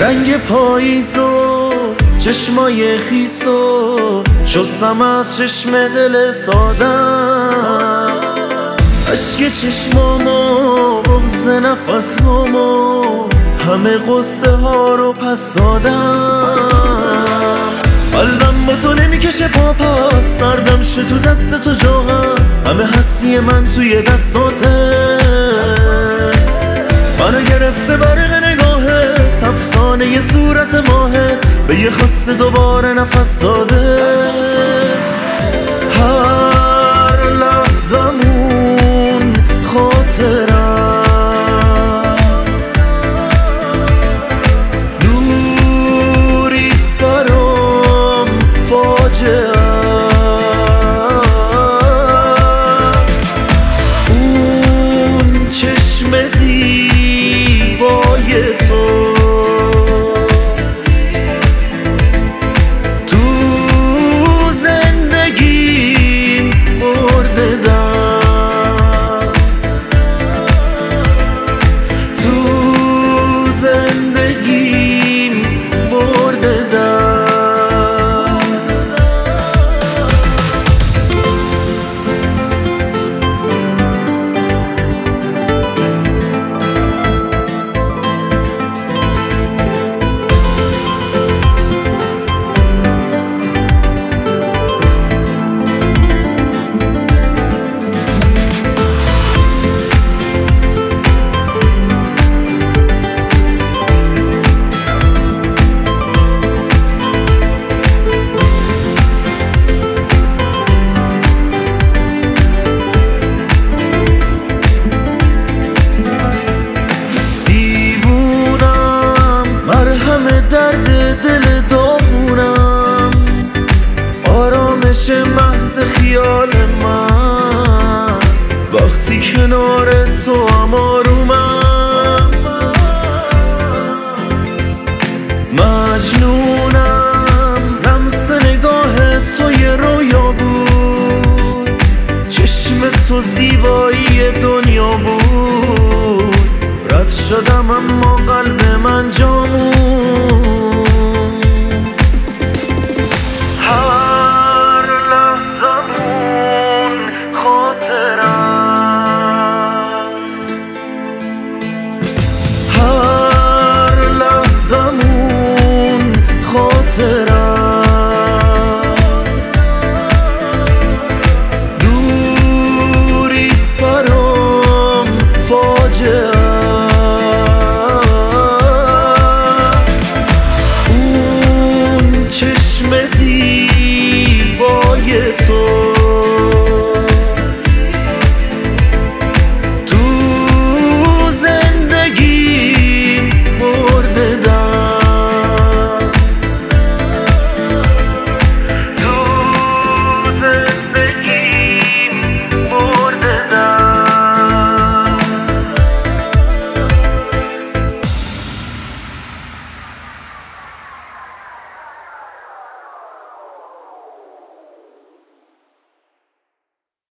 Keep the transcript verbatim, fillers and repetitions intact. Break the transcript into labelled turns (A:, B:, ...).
A: رنگ پاییزو چشمای خیسو شستم از چشم دل سادم، اشک چشمامو بغض نفسامو همه قصه ها رو پس دادم. قلبم با تو نمیکشه پاپات، سردم شه تو دست تو جا هست، همه هستی من توی دستاته. منو گرفته برق نگاهت، افسانه ی صورت ماهت به یه خسته دوباره نفس داده. هر لحظمون خاطرم، دوریت برام فاجعه. اون چشم زیبای تو تو زندگیم برده دست، تو زندگیم برده دست. درد دل داغونم، آرامش محض خیال من، وقتی کنار تو هم آرومم.